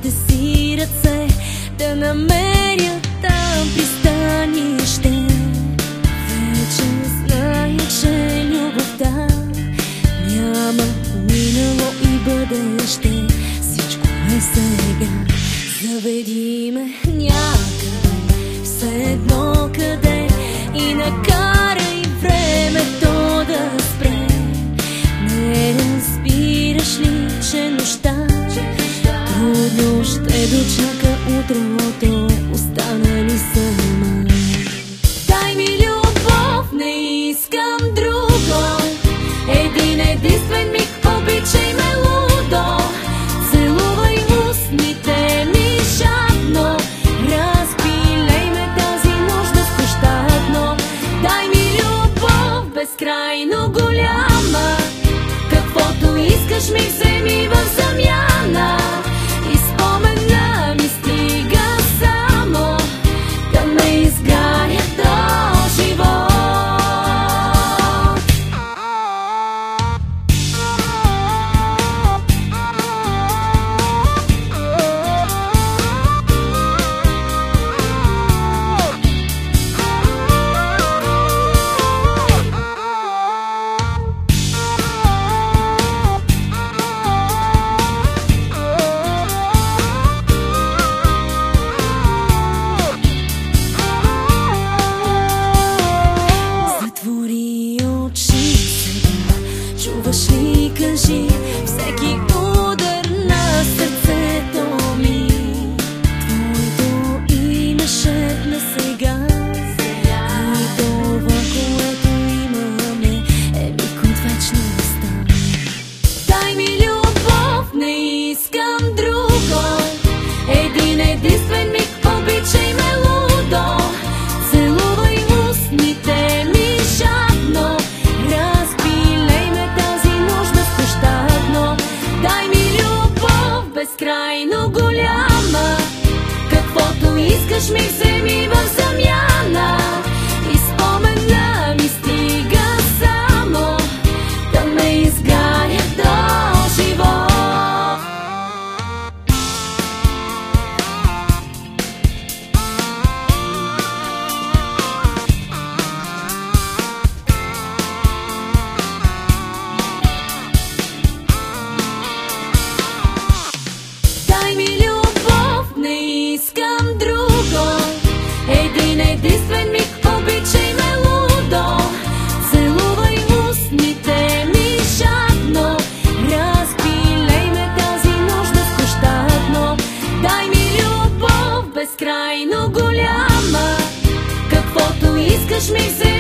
твоите си ръце, да намеря там пристанище. Вече зная, че любовта няма минало и бъдеще. Всичко е сега. Заведи ме някъде, все едно къде, и накарай времето да спре. Не разбираш ли, че нощта трудно ще дочака утрото, остана ли сама? Дай ми любов, не искам друго, един единствен миг, обичай ме лудо. Целувай устните ми жадно, разпилей ме тази нощ безпощадно. Дай ми любов безкрайно голяма, каквото искаш ми вземи в замяна. И спомена ми стига само да ме изгаря до живот. Чуваш ли, кажи, всеки удар на сърцето ми, твоето име шепне сега. И това, което имаме, е миг от вечността. Дай ми любов, не искам друго, един единствен миг, обичай ме лудо. Целувай устните ми жадно, безкрайно голяма, каквото искаш ми вземи в замяна. И спомена ми стига само да ме изгаря до живот. Дай ми любов, не искам друго, един единствен миг, обичай ме лудо. Целувай устните ми жадно, разпилей ме тази нощ безпощадно. Дай ми любов безкрайно голяма, каквото искаш ми вземи